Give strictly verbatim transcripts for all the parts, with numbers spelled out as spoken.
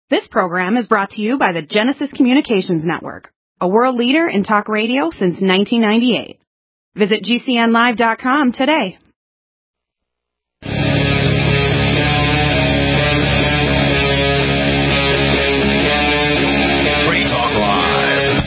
This program is brought to you by the Genesis Communications Network, a world leader in talk radio since nineteen ninety-eight. Visit G C N live dot com today. Free Talk Live.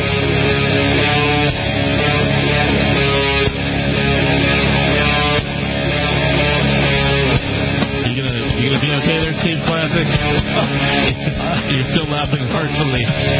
You gonna, you gonna be okay there, Steve Classic? You're still laughing heartfully.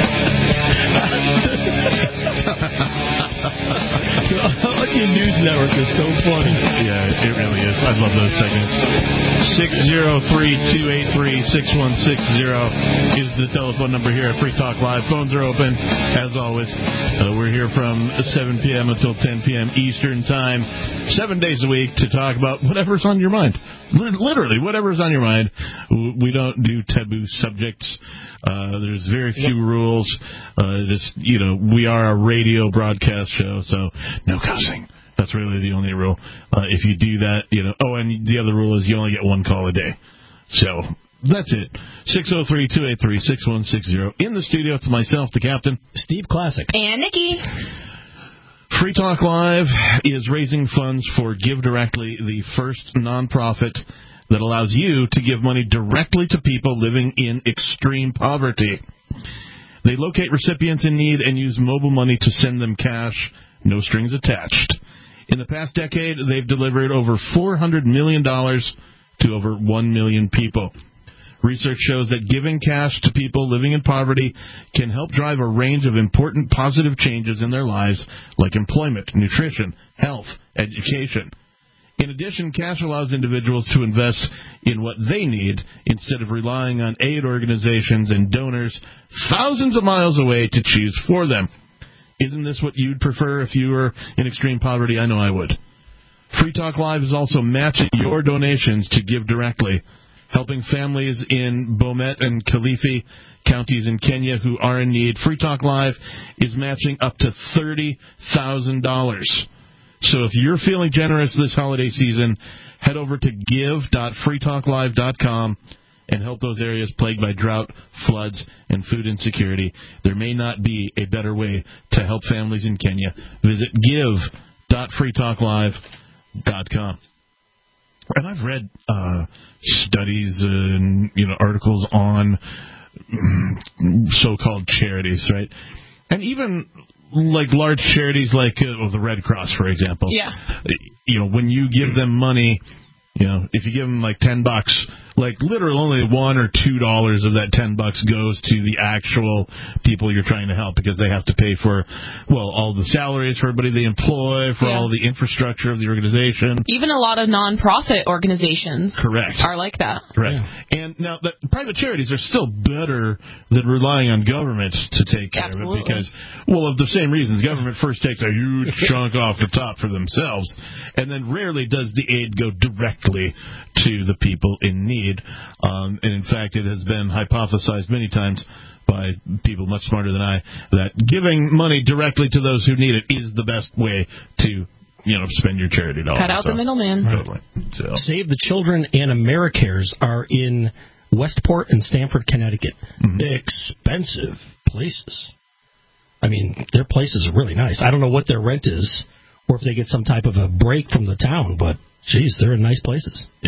Your news network is so funny. Yeah, it really is. I love those segments. six oh three, two eight three, six one six oh is the telephone number here at Free Talk Live. Phones are open, as always. Uh, we're here from seven p.m. until ten p.m. Eastern Time, seven days a week to talk about whatever's on your mind. Literally, whatever's on your mind. We don't do taboo subjects. Uh, there's very few rules. Uh, just, you know, we are a radio broadcast show, so no cussing. That's really the only rule. Uh, if you do that, you know, oh, and the other rule is you only get one call a day. So that's it. six oh three, two eight three, six one six oh. In the studio, it's myself, the captain, Steve Classic, and Nikki. Free Talk Live is raising funds for Give Directly, the first nonprofit that allows you to give money directly to people living in extreme poverty. They locate recipients in need and use mobile money to send them cash, no strings attached. In the past decade, they've delivered over four hundred million dollars to over one million people. Research shows that giving cash to people living in poverty can help drive a range of important positive changes in their lives, like employment, nutrition, health, education. In addition, cash allows individuals to invest in what they need instead of relying on aid organizations and donors thousands of miles away to choose for them. Isn't this what you'd prefer if you were in extreme poverty? I know I would. Free Talk Live is also matching your donations to Give Directly, helping families in Bomet and Kilifi counties in Kenya who are in need. Free Talk Live is matching up to thirty thousand dollars. So if you're feeling generous this holiday season, head over to give dot free talk live dot com and help those areas plagued by drought, floods, and food insecurity. There may not be a better way to help families in Kenya. Visit give dot free talk live dot com. And I've read uh, studies and, you know, articles on so-called charities, right? And even like large charities like uh, well, the Red Cross, for example. Yeah. You know, when you give them money, you know, if you give them like ten bucks, like literally only one or two dollars of that ten bucks goes to the actual people you're trying to help because they have to pay for, well, all the salaries for everybody they employ, for yeah. all the infrastructure of the organization. Even a lot of non-profit organizations Correct. are like that. Right. Yeah. And now the private charities are still better than relying on government to take care Absolutely. of it because, well, of the same reasons, government first takes a huge chunk off the top for themselves, and then rarely does the aid go directly to the people in need. Um, and in fact, it has been hypothesized many times by people much smarter than I that giving money directly to those who need it is the best way to, you know, spend your charity dollars. Cut out so, the middleman. Totally. So. Save the Children and AmeriCares are in Westport and Stamford, Connecticut. Mm-hmm. Expensive places. I mean, their places are really nice. I don't know what their rent is or if they get some type of a break from the town, but, geez, they're in nice places. Yeah.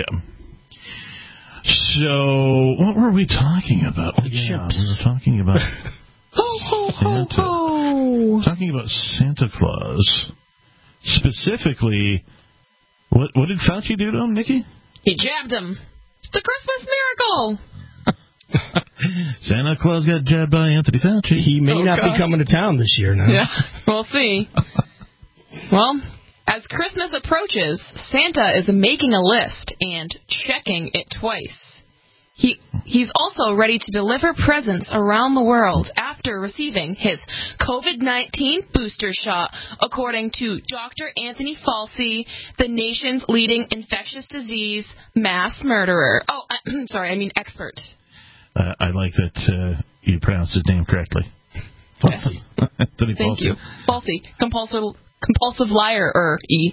So, what were we talking about? The yeah, chips. we were talking about ho, ho, Santa. Ho, ho. Talking about Santa Claus. Specifically, what what did Fauci do to him, Nikki? He jabbed him. It's the Christmas miracle. Santa Claus got jabbed by Anthony Fauci. He may oh, not gosh. be coming to town this year now. Yeah, we'll see. Well, as Christmas approaches, Santa is making a list and checking it twice. He He's also ready to deliver presents around the world after receiving his COVID nineteen booster shot, according to Doctor Anthony Fauci, the nation's leading infectious disease mass murderer. Oh, I, sorry, I mean expert. Uh, I like that uh, you pronounced his name correctly. Fauci. Anthony Thank Fauci. you. Fauci. Compulsive, compulsive liar, er, E.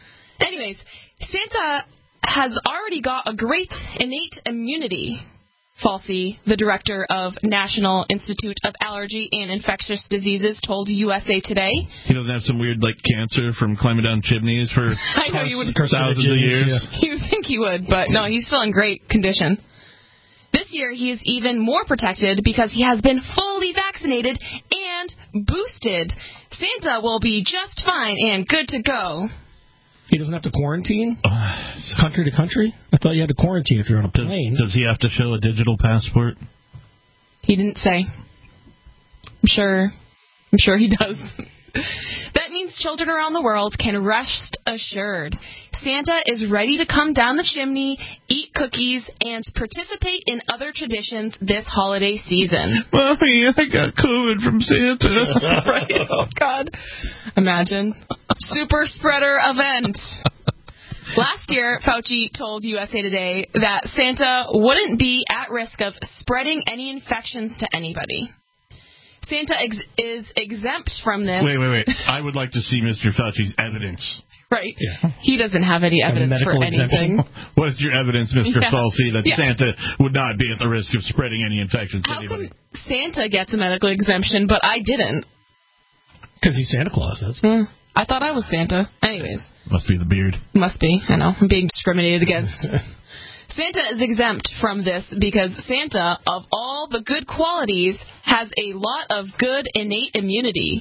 Anyways, Santa has already got a great innate immunity. Falsey, the director of National Institute of Allergy and Infectious Diseases, told U S A Today. He doesn't have some weird, like, cancer from climbing down chimneys for I know you would thousands of years. Yeah. You would think he would, but no, he's still in great condition. This year, he is even more protected because he has been fully vaccinated and boosted. Santa will be just fine and good to go. He doesn't have to quarantine? Uh, country to country? I thought you had to quarantine if you're on a plane. Does, does he have to show a digital passport? He didn't say. I'm sure. I'm sure he does. That means children around the world can rest assured. Santa is ready to come down the chimney, eat cookies, and participate in other traditions this holiday season. Mommy, I got COVID from Santa. Right? Oh, God. Imagine. Super spreader event. Last year, Fauci told U S A Today that Santa wouldn't be at risk of spreading any infections to anybody. Santa ex- is exempt from this. Wait, wait, wait. I would like to see Mister Fauci's evidence. Right. Yeah. He doesn't have any evidence for anything. What is your evidence, Mister Yeah. Fauci, that yeah. Santa would not be at the risk of spreading any infections to How anybody? come Santa gets a medical exemption, but I didn't? Because he's Santa Claus. That's Hmm. I thought I was Santa. Anyways. Must be the beard. Must be. I know. I'm being discriminated against. Santa is exempt from this because Santa, of all the good qualities, has a lot of good innate immunity.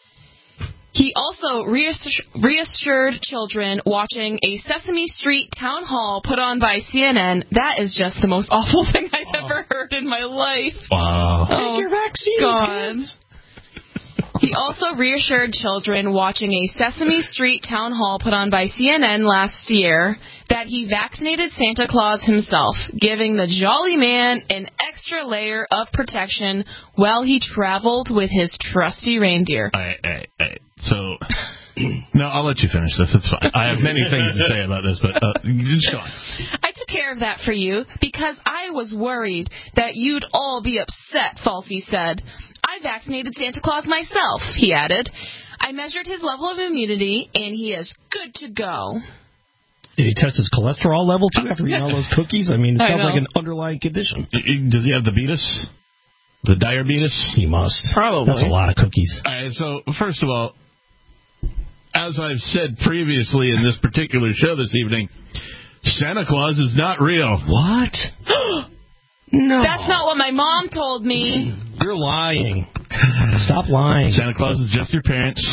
He also reassur- reassured children watching a Sesame Street town hall put on by C N N. That is just the most awful thing I've oh. ever heard in my life. Wow. Oh, take your vaccines, God. kids. He also reassured children watching a Sesame Street town hall put on by C N N last year that he vaccinated Santa Claus himself, giving the jolly man an extra layer of protection while he traveled with his trusty reindeer. I, I, I, so, no, I'll let you finish this. It's fine. I have many things to say about this, but uh, just go on. I took care of that for you because I was worried that you'd all be upset, Falsey said. I vaccinated Santa Claus myself, he added. I measured his level of immunity, and he is good to go. Did he test his cholesterol level, too, after eating all those cookies? I mean, it sounds like an underlying condition. Does he have the beatus? The diabetes? He must. Probably. That's a lot of cookies. All right, so, first of all, as I've said previously in this particular show this evening, Santa Claus is not real. What? No. That's not what my mom told me. You're lying. Stop lying. Santa Claus is just your parents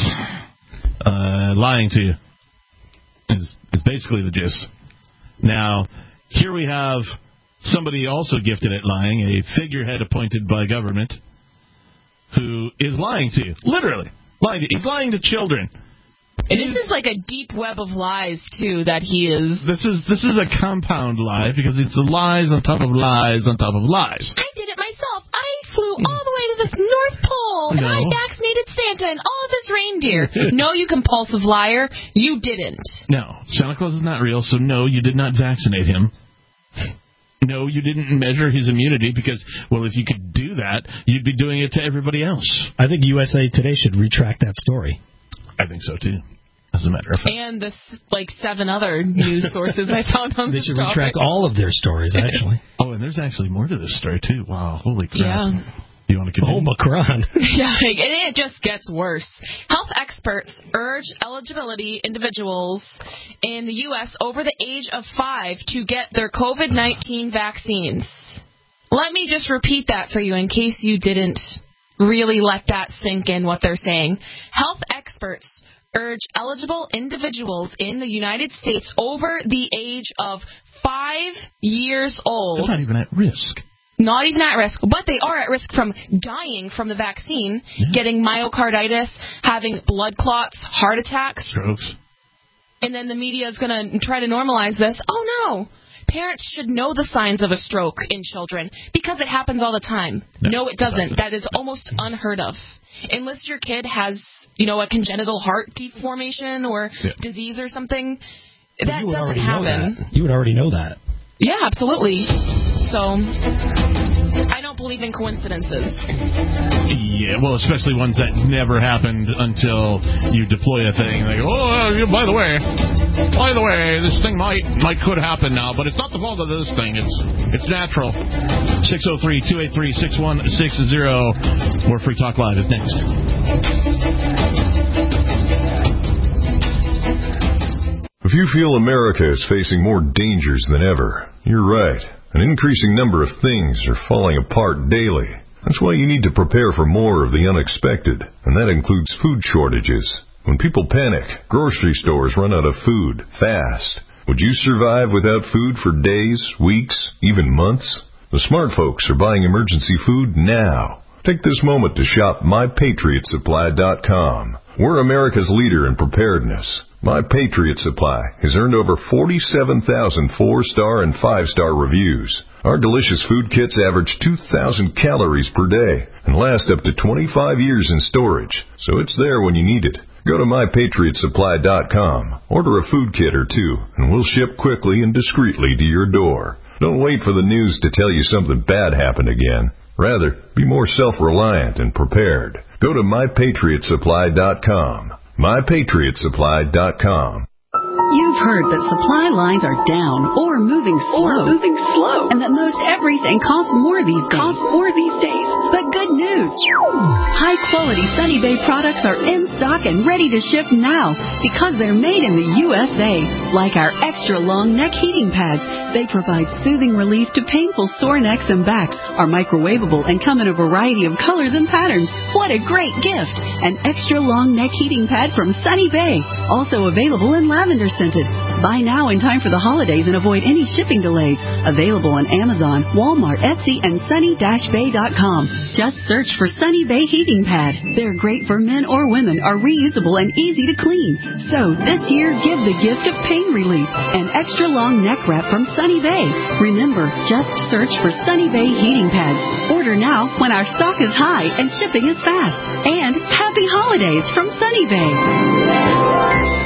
uh, lying to you. Is, is basically the gist. Now, here we have somebody also gifted at lying, a figurehead appointed by government, who is lying to you. Literally. Lying to you. He's lying to children. And this is like a deep web of lies, too, that he is... This is this is a compound lie, because it's lies on top of lies on top of lies. I did it myself. I flew all the way to the North Pole, and No. I vaccinated Santa and all of his reindeer. No, you compulsive liar. You didn't. No, Santa Claus is not real, so no, you did not vaccinate him. No, you didn't measure his immunity, because, well, if you could do that, you'd be doing it to everybody else. I think U S A Today should retract that story. I think so, too. As a matter of fact. And the, like, seven other news sources I found on They this should topic. retract all of their stories, actually. Oh, and there's actually more to this story, too. Wow, holy crap. Yeah. Do you want to continue? Oh, Macron. Yeah, and it just gets worse. Health experts urge eligibility individuals in the U S over the age of five to get their COVID nineteen vaccines. Let me just repeat that for you in case you didn't really let that sink in what they're saying. Health experts urge eligible individuals in the United States over the age of five years old. They're not even at risk. Not even at risk, but they are at risk from dying from the vaccine, yeah. getting myocarditis, having blood clots, heart attacks. Strokes. And then the media is going to try to normalize this. Oh, no. Parents should know the signs of a stroke in children because it happens all the time. No, no it doesn't. That is almost unheard of. Unless your kid has, you know, a congenital heart deformation or yeah. disease or something, that doesn't happen. That. You would already know that. Yeah, absolutely. So, I don't believe in coincidences. Yeah, well, especially ones that never happened until you deploy a thing. Like, oh, by the way. By the way, this thing might might could happen now, but it's not the fault of this thing. It's it's natural. six oh three, two eight three, six one six zero. More Free Talk Live is next. If you feel America is facing more dangers than ever, you're right. An increasing number of things are falling apart daily. That's why you need to prepare for more of the unexpected, and that includes food shortages. When people panic, grocery stores run out of food fast. Would you survive without food for days, weeks, even months? The smart folks are buying emergency food now. Take this moment to shop my patriot supply dot com. We're America's leader in preparedness. My Patriot Supply has earned over forty-seven thousand four-star and five-star reviews. Our delicious food kits average two thousand calories per day and last up to twenty-five years in storage, so it's there when you need it. Go to my patriot supply dot com, order a food kit or two, and we'll ship quickly and discreetly to your door. Don't wait for the news to tell you something bad happened again. Rather, be more self-reliant and prepared. Go to my patriot supply dot com. my patriot supply dot com. You've heard that supply lines are down or moving slow, or moving slow, and that most everything costs more these days. Costs more these days. But good news! High-quality Sunny Bay products are in stock and ready to ship now because they're made in the U S A. Like our extra-long neck heating pads, they provide soothing relief to painful sore necks and backs, are microwavable, and come in a variety of colors and patterns. What a great gift! An extra-long neck heating pad from Sunny Bay, also available in lavender scented. Buy now in time for the holidays and avoid any shipping delays. Available on Amazon, Walmart, Etsy, and sunny dash bay dot com. Just search for Sunny Bay Heating Pad. They're great for men or women, are reusable and easy to clean. So this year, give the gift of pain relief. An extra long neck wrap from Sunny Bay. Remember, just search for Sunny Bay Heating Pads. Order now when our stock is high and shipping is fast. And happy holidays from Sunny Bay.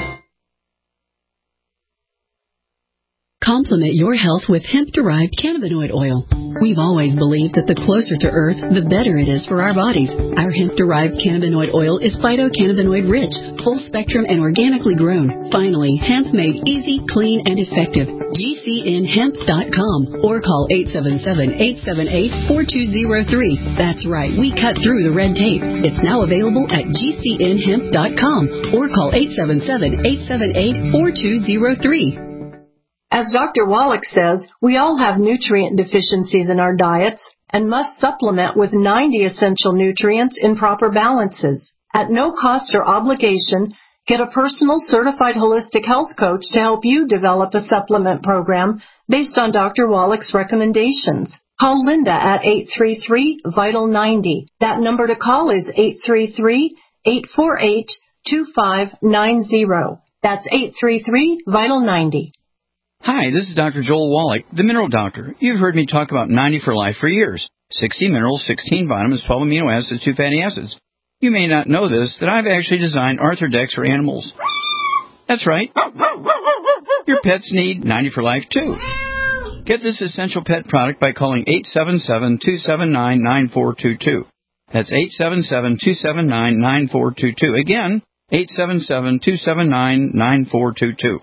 Complement your health with hemp-derived cannabinoid oil. We've always believed that the closer to Earth, the better it is for our bodies. Our hemp-derived cannabinoid oil is phytocannabinoid-rich, full-spectrum, and organically grown. Finally, hemp made easy, clean, and effective. G C N hemp dot com or call eight seven seven, eight seven eight, four two zero three. That's right, we cut through the red tape. It's now available at G C N hemp dot com or call eight seven seven, eight seven eight, four two zero three. As Doctor Wallach says, we all have nutrient deficiencies in our diets and must supplement with ninety essential nutrients in proper balances. At no cost or obligation, get a personal certified holistic health coach to help you develop a supplement program based on Doctor Wallach's recommendations. Call Linda at eight three three, vital ninety. That number to call is eight three three, eight four eight, two five nine zero. That's eight three three, vital ninety. Hi, this is Doctor Joel Wallach, the Mineral Doctor. You've heard me talk about ninety for Life for years. sixty minerals, sixteen vitamins, twelve amino acids, two fatty acids. You may not know this, that I've actually designed Arthrodex for animals. That's right. Your pets need ninety for Life, too. Get this essential pet product by calling eight seven seven, two seven nine, nine four two two. That's eight seven seven, two seven nine, nine four two two. Again, eight seven seven, two seven nine, nine four two two.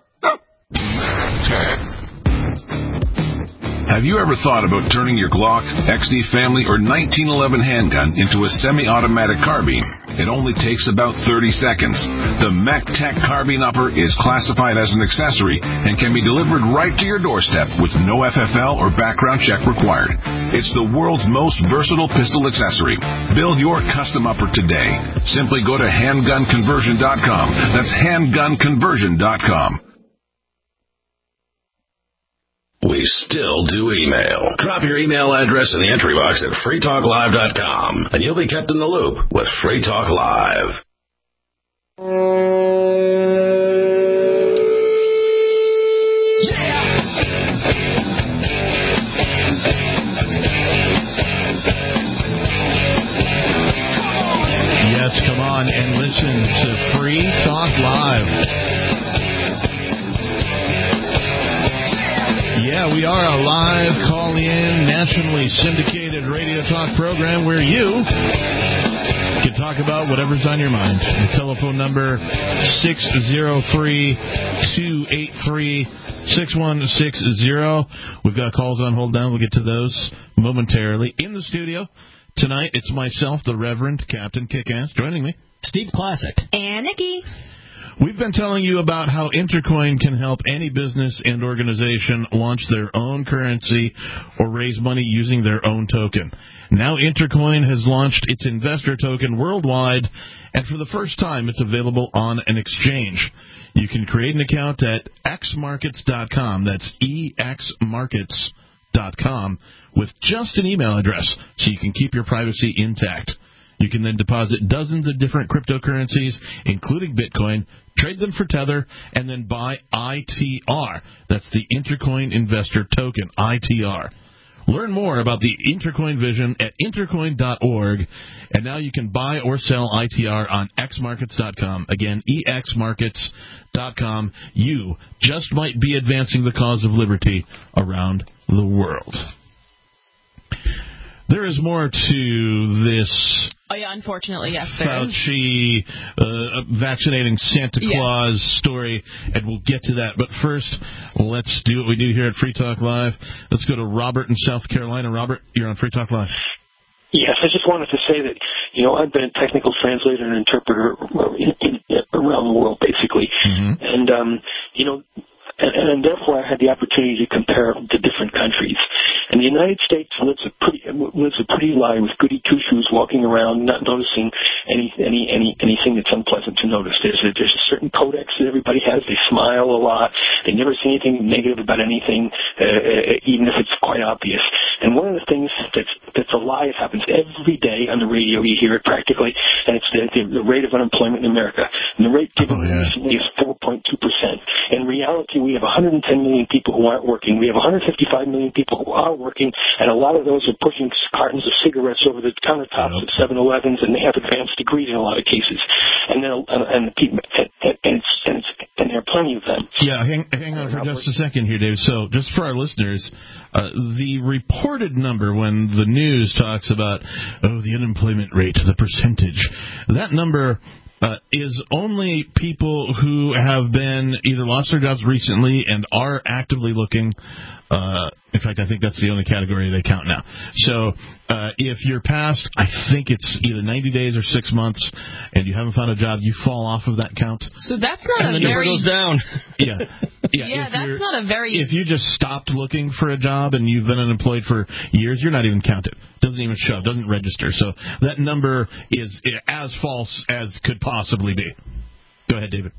Have you ever thought about turning your Glock, X D Family, or nineteen eleven handgun into a semi-automatic carbine? It only takes about thirty seconds. The MacTech Carbine Upper is classified as an accessory and can be delivered right to your doorstep with no F F L or background check required. It's the world's most versatile pistol accessory. Build your custom upper today. Simply go to handgun conversion dot com. That's handgun conversion dot com. We still do email. Drop your email address in the entry box at free talk live dot com, and you'll be kept in the loop with Free Talk Live. Yes, come on and listen to Free Talk Live. Yeah, we are a live call-in, nationally syndicated radio talk program where you can talk about whatever's on your mind. The telephone number, six oh three, two eight three, six one six zero. We've got calls on hold down. We'll get to those momentarily. In the studio tonight, it's myself, the Reverend Captain Kickass, joining me. Steve Classic. And Nikki. We've been telling you about how Intercoin can help any business and organization launch their own currency or raise money using their own token. Now Intercoin has launched its investor token worldwide, and for the first time it's available on an exchange. You can create an account at x markets dot com. That's E X markets dot com with just an email address so you can keep your privacy intact. You can then deposit dozens of different cryptocurrencies, including Bitcoin, trade them for Tether, and then buy I T R. That's the Intercoin Investor Token, I T R. Learn more about the Intercoin vision at intercoin dot org, and now you can buy or sell I T R on x markets dot com. Again, E X markets dot com. You just might be advancing the cause of liberty around the world. There is more to this. Oh, yeah, unfortunately, yes, there Fauci is. uh, vaccinating Santa Claus yeah. story, and we'll get to that. But first, let's do what we do here at Free Talk Live. Let's go to Robert in South Carolina. Robert, you're on Free Talk Live. Yes, I just wanted to say that, you know, I've been a technical translator and interpreter around the world, basically. Mm-hmm. And, um, you know, And, and therefore I had the opportunity to compare the different countries. And the United States lives a pretty lives a pretty life with goody two shoes, walking around, not noticing any any any anything that's unpleasant to notice. There's a, there's a certain codex that everybody has. They smile a lot. They never say anything negative about anything, uh, even if it's quite obvious. And one of the things that's that's a lie. It happens every day on the radio. You hear it practically, and it's the, the, the rate of unemployment in America. And the rate given oh, yeah. recently is four point two percent. In reality, we have one hundred ten million people who aren't working. We have one hundred fifty-five million people who are working, and a lot of those are pushing cartons of cigarettes over the countertops yep. at seven elevens, and they have advanced degrees in a lot of cases. And then, and, and the people, and, and, it's, and, it's, and there are plenty of them. Yeah, hang, hang on for just a second here, Dave. So, just for our listeners, uh, the reported number when the news talks about oh the unemployment rate, the percentage, that number. Uh, is only people who have been either lost their jobs recently and are actively looking. Uh, in fact, I think that's the only category they count now. So uh, if you're past, I think it's either ninety days or six months, and you haven't found a job, you fall off of that count. So that's not and a the very... number goes down. Yeah. Yeah, yeah that's not a very... If you just stopped looking for a job and you've been unemployed for years, you're not even counted. Doesn't even show, doesn't register. So that number is as false as could possibly be. Go ahead, David.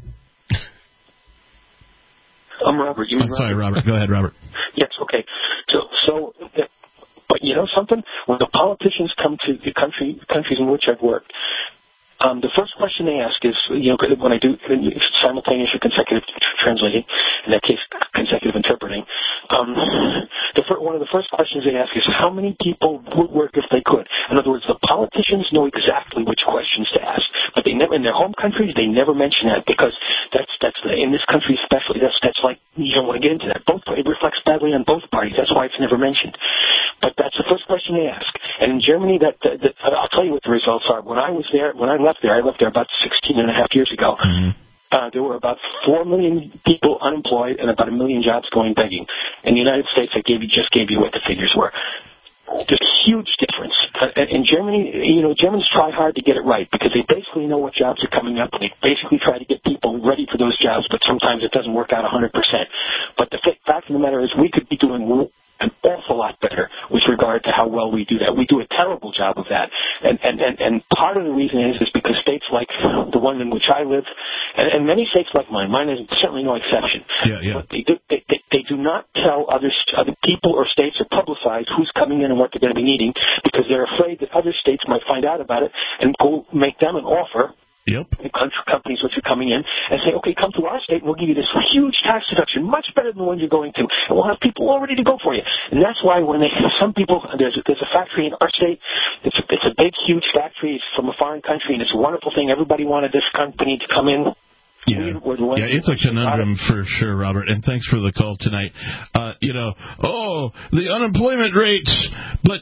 I'm Robert. You I'm sorry, Robert. Go ahead, Robert. Yes, okay. So, so, but you know something? When the politicians come to the country, countries in which I've worked, Um, the first question they ask is, you know, when I do simultaneous or consecutive translating, in that case, consecutive interpreting, um, the fir- one of the first questions they ask is, how many people would work if they could? In other words, the politicians know exactly which questions to ask, but they never, in their home countries, they never mention that because that's, that's the, in this country especially, that's, that's like, you don't want to get into that. Both, it reflects badly on both parties. That's why it's never mentioned. But that's the first question they ask. And in Germany, that, that, that I'll tell you what the results are. When I was there, when I left there, I left there about sixteen and a half years ago. Mm-hmm. Uh, there were about four million people unemployed and about a million jobs going begging. In the United States, I gave you, just gave you what the figures were. There's a huge difference. Uh, in Germany, you know, Germans try hard to get it right because they basically know what jobs are coming up. And they basically try to get people ready for those jobs, but sometimes it doesn't work out one hundred percent. But the fact of the matter is we could be doing an awful lot better with regard to how well we do that. We do a terrible job of that. And, and, and, and part of the reason is, is because states like the one in which I live, and, and many states like mine, mine is certainly no exception, yeah, yeah. but they do, they, they, they do not tell other, other people or states or publicize who's coming in and what they're going to be needing because they're afraid that other states might find out about it and go make them an offer. Yep. The companies which are coming in and say, okay, come to our state and we'll give you this huge tax deduction, much better than the one you're going to, and we'll have people all ready to go for you. And that's why when they, some people, there's a, there's a factory in our state, it's a, it's a big, huge factory, it's from a foreign country, and it's a wonderful thing. Everybody wanted this company to come in. Yeah, yeah, it's a conundrum for sure, Robert, and thanks for the call tonight. Uh, you know, oh, the unemployment rate, but yet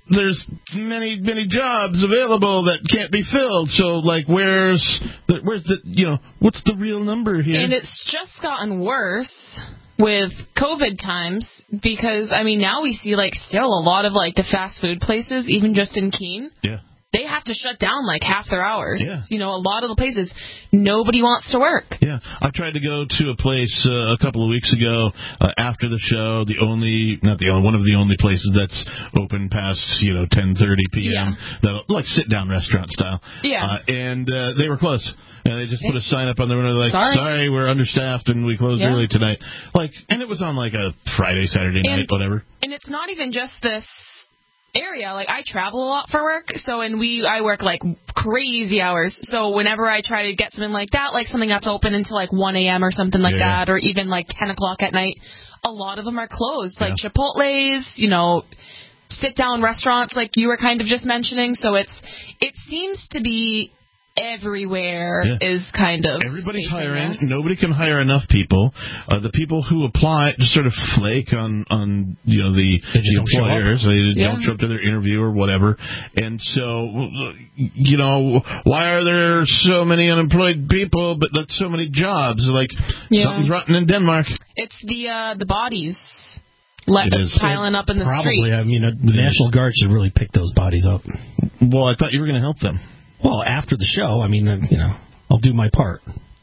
there's many, many jobs available that can't be filled. So, like, where's the, where's the, you know, what's the real number here? And it's just gotten worse with COVID times because, I mean, now we see, like, still a lot of, like, the fast food places, even just in Keene. Yeah. They have to shut down, like, half their hours. Yeah. You know, a lot of the places, nobody wants to work. Yeah. I tried to go to a place uh, a couple of weeks ago uh, after the show, the only, not the only, one of the only places that's open past, you know, ten thirty p.m., yeah. that, like sit-down restaurant style. Yeah. Uh, and uh, they were closed. And they just put a sign up on the window like, sorry. sorry, we're understaffed and we closed yeah. early tonight. Like, and it was on, like, a Friday, Saturday and, night, whatever. And it's not even just this area. Like, I travel a lot for work, so and we I work like crazy hours. So whenever I try to get something like that, like something that's open until like one a.m. or something like yeah. that, or even like ten o'clock at night, a lot of them are closed. Like yeah. Chipotle's, you know, sit down restaurants, like you were kind of just mentioning. So it's it seems to be everywhere yeah. is kind of everybody's hiring. Us. Nobody can hire enough people. Uh, the people who apply just sort of flake on, on you know the, the employers. They yeah. don't show up to their interview or whatever. And so, you know, why are there so many unemployed people but not so many jobs? Like yeah. something's rotten in Denmark. It's the uh, the bodies. Let it is. piling up in the Probably, streets. I mean, uh, the it National is. Guard should really pick those bodies up. Well, I thought you were going to help them. Well, after the show, I mean, uh, you know, I'll do my part.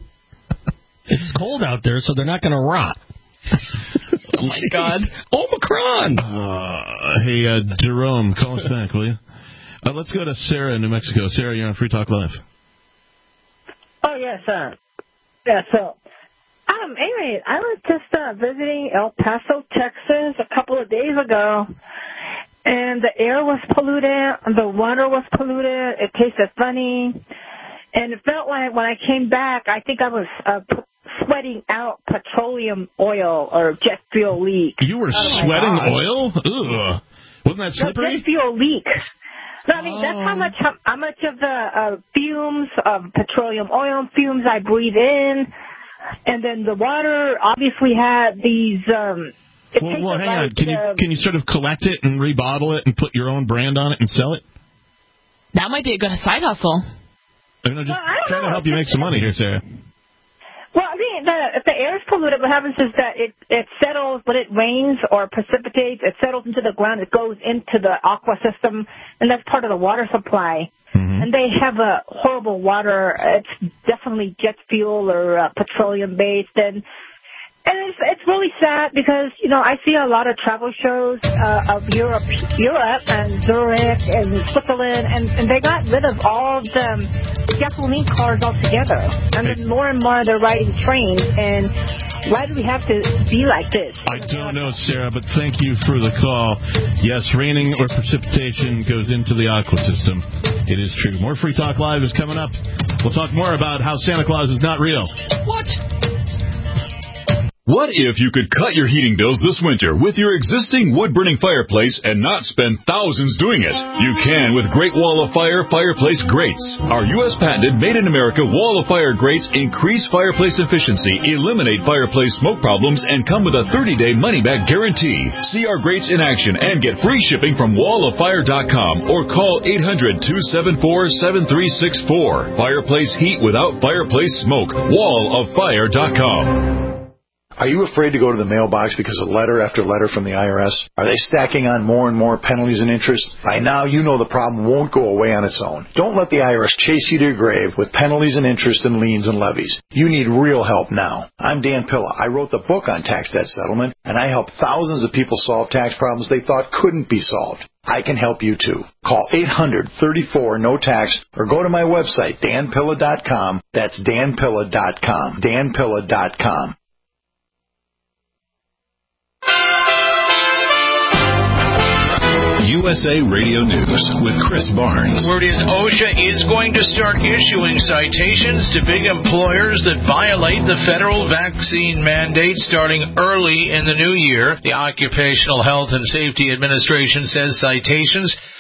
It's cold out there, so they're not going to rot. Oh, my God. Omicron! Uh, hey, uh, Jerome, call us back, will you? Uh, let's go to Sarah in New Mexico. Sarah, you're on Free Talk Live. Oh, yes, sir. Yeah, so, um, anyway, I was just uh, visiting El Paso, Texas a couple of days ago. And the air was polluted, the water was polluted, it tasted funny, and it felt like when I came back, I think I was uh, p- sweating out petroleum oil or jet fuel leak. You were oh sweating oil? Ugh. Wasn't that slippery? No, jet fuel leak. No, I mean, oh. that's how much how, how much of the uh, fumes of petroleum oil fumes I breathe in, and then the water obviously had these... Um, Well, well hang on. Can you can you sort of collect it and rebottle it and put your own brand on it and sell it? That might be a good side hustle. I'm just well, trying know. to help you make some money here, Sarah. Well, I mean, the, if the air is polluted, what happens is that it, it settles when it rains or precipitates. It settles into the ground. It goes into the aqua system, and that's part of the water supply. Mm-hmm. And they have a horrible water. It's definitely jet fuel or uh, petroleum-based, and And it's, it's really sad because, you know, I see a lot of travel shows uh, of Europe, Europe and Zurich and Switzerland, and, and they got rid of all the gasoline cars altogether. And then more and more they're riding trains. And why do we have to be like this? I don't know, Sarah, but thank you for the call. Yes, raining or precipitation goes into the aqua system. It is true. More Free Talk Live is coming up. We'll talk more about how Santa Claus is not real. What? What if you could cut your heating bills this winter with your existing wood-burning fireplace and not spend thousands doing it? You can with Great Wall of Fire Fireplace Grates. Our U S patented made-in-America Wall of Fire grates increase fireplace efficiency, eliminate fireplace smoke problems, and come with a thirty-day money-back guarantee. See our grates in action and get free shipping from wall of fire dot com or call eight hundred, two seven four, seven three six four. Fireplace heat without fireplace smoke. wall of fire dot com. Are you afraid to go to the mailbox because of letter after letter from the I R S? Are they stacking on more and more penalties and interest? By now, you know the problem won't go away on its own. Don't let the I R S chase you to your grave with penalties and interest and liens and levies. You need real help now. I'm Dan Pilla. I wrote the book on tax debt settlement, and I help thousands of people solve tax problems they thought couldn't be solved. I can help you too. Call eight hundred, thirty-four, no tax or go to my website, dan pilla dot com. That's dan pilla dot com. dan pilla dot com. U S A Radio News with Chris Barnes. Word is OSHA is going to start issuing citations to big employers that violate the federal vaccine mandate starting early in the new year. The Occupational Health and Safety Administration says citations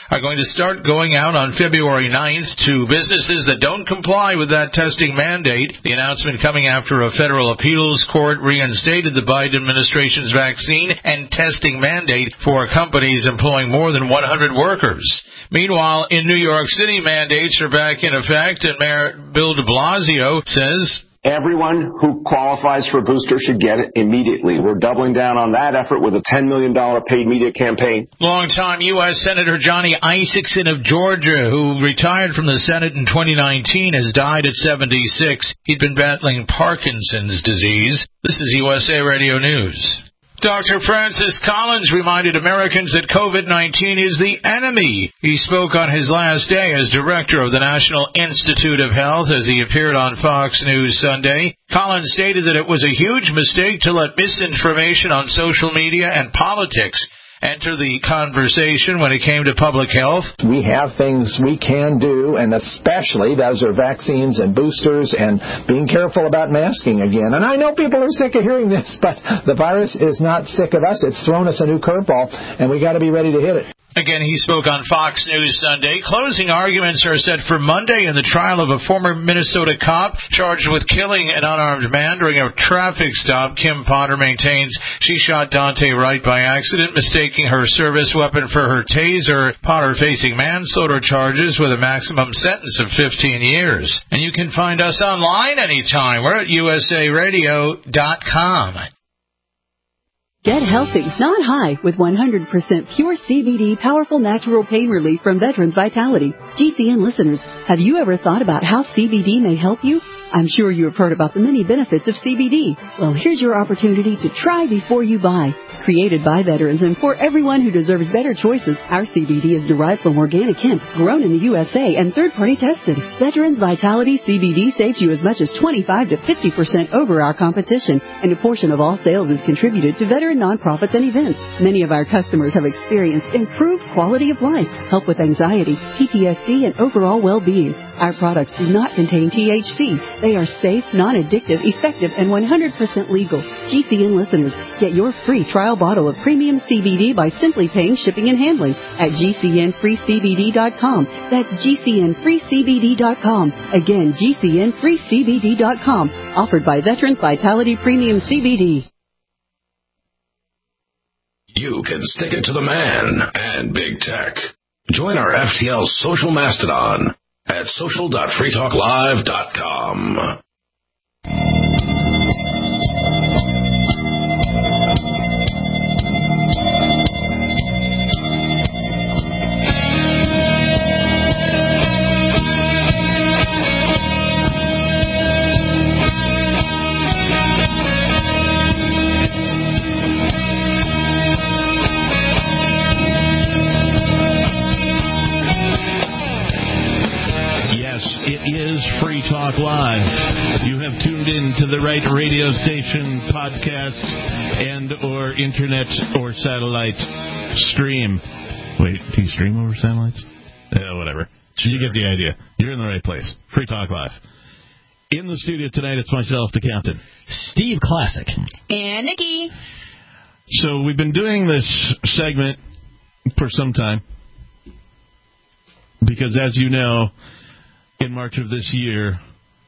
are going to start going out on February ninth to businesses that don't comply with that testing mandate. The announcement coming after a federal appeals court reinstated the Biden administration's vaccine and testing mandate for companies employing more than one hundred workers. Meanwhile, in New York City, mandates are back in effect, and Mayor Bill de Blasio says everyone who qualifies for a booster should get it immediately. We're doubling down on that effort with a ten million dollars paid media campaign. Longtime U S Senator Johnny Isakson of Georgia, who retired from the Senate in twenty nineteen, has died at seventy-six. He'd been battling Parkinson's disease. This is U S A Radio News. Doctor Francis Collins reminded Americans that COVID nineteen is the enemy. He spoke on his last day as director of the National Institute of Health as he appeared on Fox News Sunday. Collins stated that it was a huge mistake to let misinformation on social media and politics enter the conversation when it came to public health. We have things we can do, and especially those are vaccines and boosters and being careful about masking again. And I know people are sick of hearing this, but the virus is not sick of us. It's thrown us a new curveball, and we got to be ready to hit it. Again, he spoke on Fox News Sunday. Closing arguments are set for Monday in the trial of a former Minnesota cop charged with killing an unarmed man during a traffic stop. Kim Potter maintains she shot Dante Wright by accident, mistaking her service weapon for her taser. Potter facing manslaughter charges with a maximum sentence of fifteen years. And you can find us online anytime. We're at U S A radio dot com. Get healthy, not high, with one hundred percent pure C B D powerful natural pain relief from Veterans Vitality. G C N listeners, have you ever thought about how C B D may help you? I'm sure you have heard about the many benefits of C B D. Well, here's your opportunity to try before you buy. Created by veterans and for everyone who deserves better choices, our C B D is derived from organic hemp, grown in the U S A, and third-party tested. Veterans Vitality C B D saves you as much as twenty-five to fifty percent over our competition, and a portion of all sales is contributed to veteran nonprofits and events. Many of our customers have experienced improved quality of life, help with anxiety, P T S D, and overall well-being. Our products do not contain T H C. They are safe, non-addictive, effective, and one hundred percent legal. G C N listeners, get your free trial bottle of premium C B D by simply paying shipping and handling at G C N free C B D dot com. That's G C N free C B D dot com. Again, G C N free C B D dot com. Offered by Veterans Vitality Premium C B D. You can stick it to the man and big tech. Join our F T L social mastodon at social dot free talk live dot com. It is Free Talk Live. You have tuned in to the right radio station, podcast, and or internet or satellite stream. Wait, do you stream over satellites? Yeah, whatever. Sure. You get the idea. You're in the right place. Free Talk Live. In the studio tonight, it's myself, the Captain. Steve Classic. And Nikki. So we've been doing this segment for some time because, as you know, in March of this year,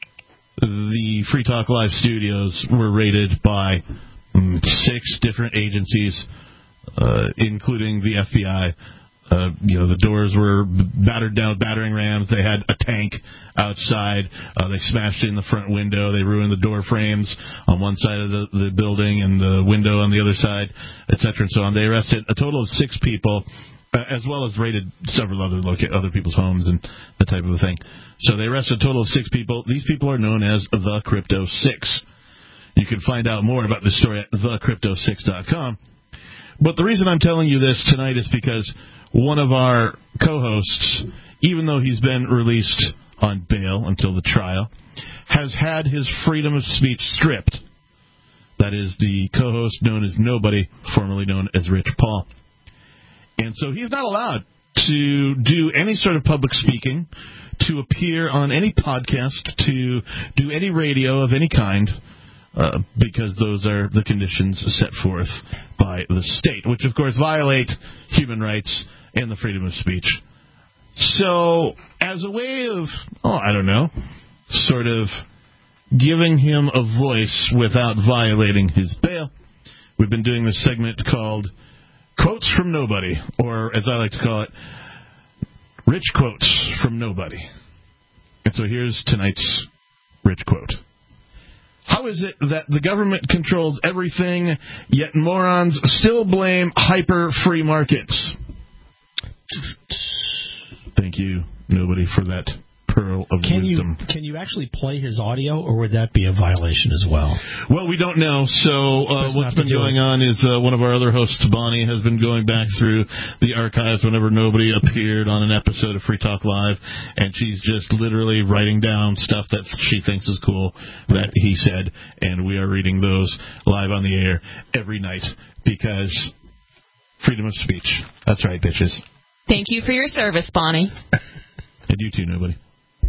the Free Talk Live studios were raided by um, six different agencies, uh, including the F B I. Uh, you know, the doors were battered down with battering rams. They had a tank outside. Uh, they smashed in the front window. They ruined the door frames on one side of the, the building and the window on the other side, et cetera, and so on. They arrested a total of six people, uh, as well as raided several other loca- other people's homes and that type of a thing. So they arrested a total of six people. These people are known as the Crypto Six. You can find out more about this story at the crypto six dot com. But the reason I'm telling you this tonight is because one of our co-hosts, even though he's been released on bail until the trial, has had his freedom of speech stripped. That is the co-host known as Nobody, formerly known as Rich Paul. And so he's not allowed to do any sort of public speaking, to appear on any podcast, to do any radio of any kind, uh, because those are the conditions set forth by the state, which, of course, violate human rights and the freedom of speech So, as a way of, oh, I don't know, sort of giving him a voice without violating his bail, we've been doing this segment called Quotes from Nobody, or as I like to call it, Rich Quotes from Nobody. And so here's tonight's Rich quote. How is it that the government controls everything, yet morons still blame hyper-free markets? Thank you, nobody, for that pearl of can wisdom. You, can you actually play his audio, or would that be a violation as well? Well, we don't know. So uh, what's been going on is uh, one of our other hosts, Bonnie, has been going back through the archives whenever nobody appeared on an episode of Free Talk Live, and she's just literally writing down stuff that she thinks is cool that he said, and we are reading those live on the air every night because freedom of speech. That's right, bitches. Thank you for your service, Bonnie. And you too, nobody.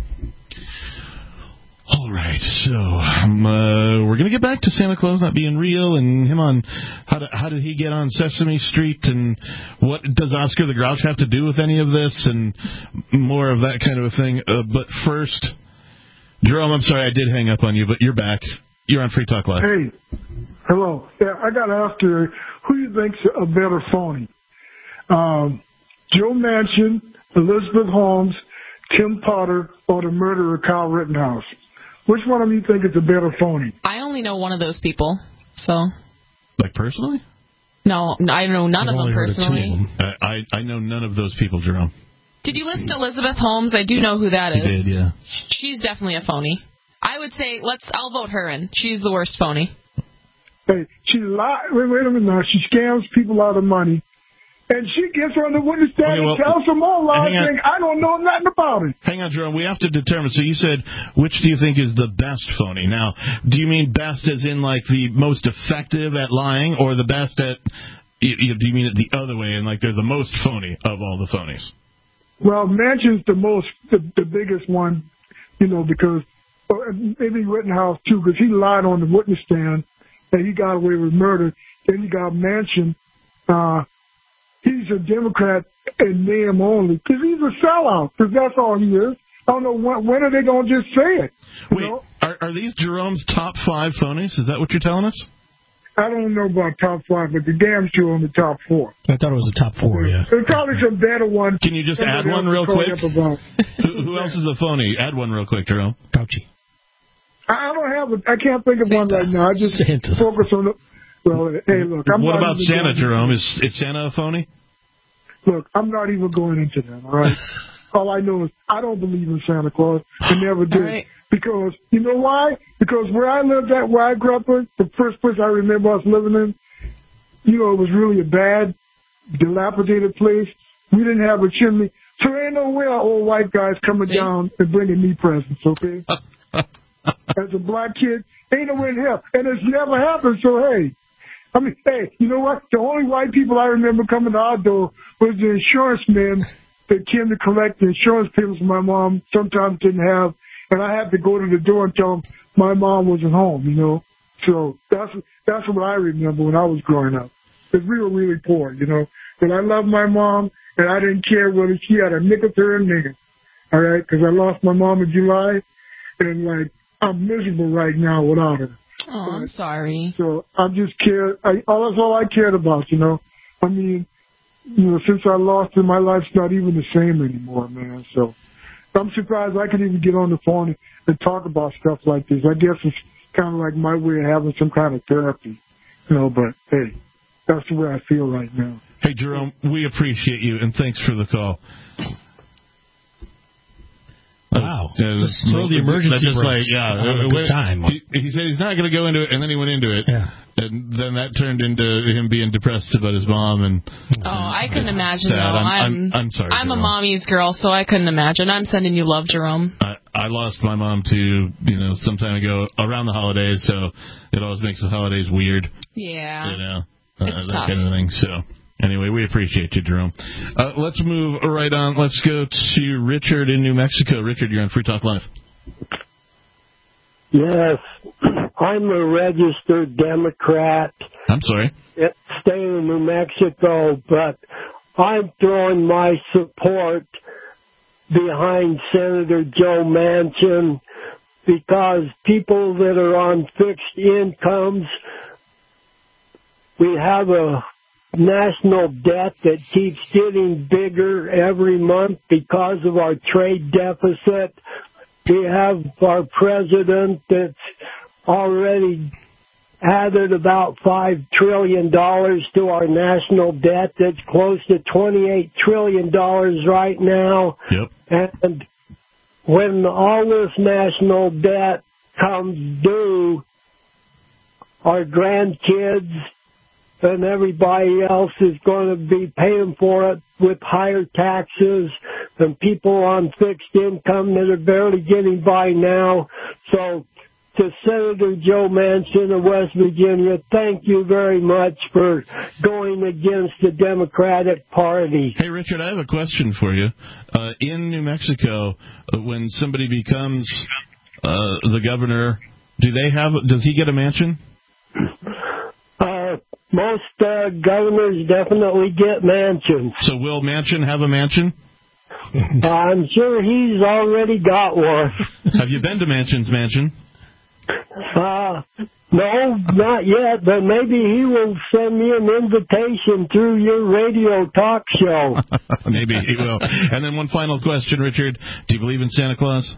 All right, so um, uh, we're going to get back to Santa Claus not being real and him on how, to, how did he get on Sesame Street and what does Oscar the Grouch have to do with any of this and more of that kind of a thing. Uh, but first, Jerome, I'm sorry I did hang up on you, but you're back. You're on Free Talk Live. Hey, hello. Yeah, I got to ask you, who do you think's a better phony? Um, Joe Manchin, Elizabeth Holmes, Tim Potter, or the murderer Kyle Rittenhouse? Which one of you think is a better phony? I only know one of those people, so. Like personally? No, I know none I've of them personally. Of them. Uh, I I know none of those people, Jerome. Did you listen to Elizabeth Holmes? I do know who that is. You did, yeah. She's definitely a phony. I would say let's. I'll vote her in. She's the worst phony. Hey, she lied. Wait, wait a minute now. She scams people out of money. And she gets on the witness stand okay, well, and tells some more lies saying, I don't know nothing about it. Hang on, Jerome. We have to determine. So you said, which do you think is the best phony? Now, do you mean best as in like the most effective at lying, or the best at, you, you, do you mean it the other way, and like they're the most phony of all the phonies? Well, Manchin's the most, the, the biggest one, you know, because, or maybe Rittenhouse too, because he lied on the witness stand and he got away with murder. Then you got Manchin, uh, he's a Democrat in name only because he's a sellout, because that's all he is. I don't know, when, when are they going to just say it? Wait, know? Are, are these Jerome's top five phonies? Is that what you're telling us? I don't know about top five, but the damn sure on the top four. I thought it was the top four, yeah. There's probably some better ones. Can you just add one real quick? who, who else is a phony? Add one real quick, Jerome. Fauci. I don't have a, I can't think of Santa. one right now. I just Santa. focus on the... Well, hey, look. I'm what about Santa, going, Jerome? Is, is Santa a phony? Look, I'm not even going into that, all right? All I know is I don't believe in Santa Claus. I never did. Right. Because, you know why? Because where I lived at, where I grew up in, the first place I remember I was living in, you know, it was really a bad, dilapidated place. We didn't have a chimney. So there ain't no way our old white guys coming See? down and bringing me presents, okay? As a black kid, ain't no way in hell. And it's never happened, so hey. I mean, hey, you know what? The only white people I remember coming to our door was the insurance men that came to collect the insurance payments my mom sometimes didn't have, and I had to go to the door and tell them my mom wasn't home, you know? So that's that's what I remember when I was growing up. Because we were really poor, you know? But I loved my mom, and I didn't care whether she had a nickel to her nigger, all right? Because I lost my mom in July, and, like, I'm miserable right now without her. Oh, I'm sorry. So I'm just cared. I, all that's all I cared about, you know. I mean, you know, since I lost her, my life's not even the same anymore, man. So I'm surprised I could even get on the phone and, and talk about stuff like this. I guess it's kind of like my way of having some kind of therapy, you know. But hey, that's the way I feel right now. Hey, Jerome, we appreciate you and thanks for the call. Wow. Uh, just throw the emergency just brakes. Like, yeah, a good time. He, he said he's not going to go into it, and then he went into it. Yeah. And then that turned into him being depressed about his mom. And Oh, I couldn't imagine, sad. though. I'm, I'm, I'm, I'm sorry, I'm Jerome. a mommy's girl, so I couldn't imagine. I'm sending you love, Jerome. I, I lost my mom, too, you know, some time ago around the holidays, so it always makes the holidays weird. Yeah. You know, uh, it's that tough. kind of thing, so... Anyway, we appreciate you, Jerome. Uh, let's move right on. Let's go to Richard in New Mexico. Richard, you're on Free Talk Live. Yes, I'm a registered Democrat. I'm sorry. Staying in New Mexico, but I'm throwing my support behind Senator Joe Manchin because people that are on fixed incomes, we have a national debt that keeps getting bigger every month because of our trade deficit. We have our president that's already added about five trillion dollars to our national debt. That's close to twenty-eight trillion dollars right now. Yep. And when all this national debt comes due, our grandkids and everybody else is going to be paying for it with higher taxes and people on fixed income that are barely getting by now. So to Senator Joe Manchin of West Virginia, thank you very much for going against the Democratic Party. Hey, Richard, I have a question for you. Uh, in New Mexico, uh, when somebody becomes uh, the governor, do they have? Does he get a mansion? Uh, most uh, governors definitely get mansions. So will Manchin have a mansion? I'm sure he's already got one. Have you been to Manchin's mansion? Uh, no, not yet, but maybe he will send me an invitation through your radio talk show. Maybe he will. And then one final question, Richard. Do you believe in Santa Claus?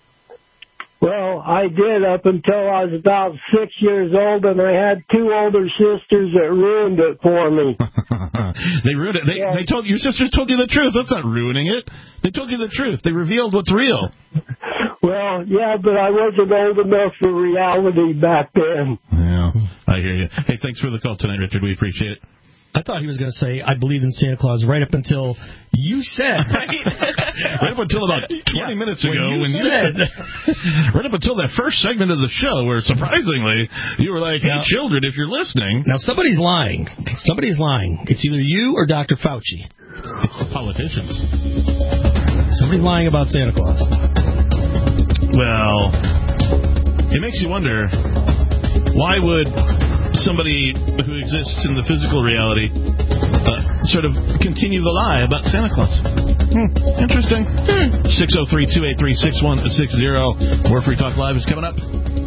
Well, I did up until I was about six years old, and I had two older sisters that ruined it for me. They ruined it. They, yeah. they told your sisters told you the truth. That's not ruining it. They told you the truth. They revealed what's real. Well, yeah, but I wasn't old enough for reality back then. Yeah, I hear you. Hey, thanks for the call tonight, Richard. We appreciate it. I thought he was going to say, I believe in Santa Claus right up until you said. Right, right up until about twenty yeah, minutes ago. When you when said. You said right up until that first segment of the show where, surprisingly, you were like, hey, now, children, if you're listening. Now, somebody's lying. Somebody's lying. It's either you or Doctor Fauci. It's the politicians. Somebody's lying about Santa Claus. Well, it makes you wonder, why would somebody who exists in the physical reality uh, sort of continue the lie about Santa Claus? Hmm, interesting. Hmm. six oh three, two eight three, six one six zero. More Free Talk Live is coming up.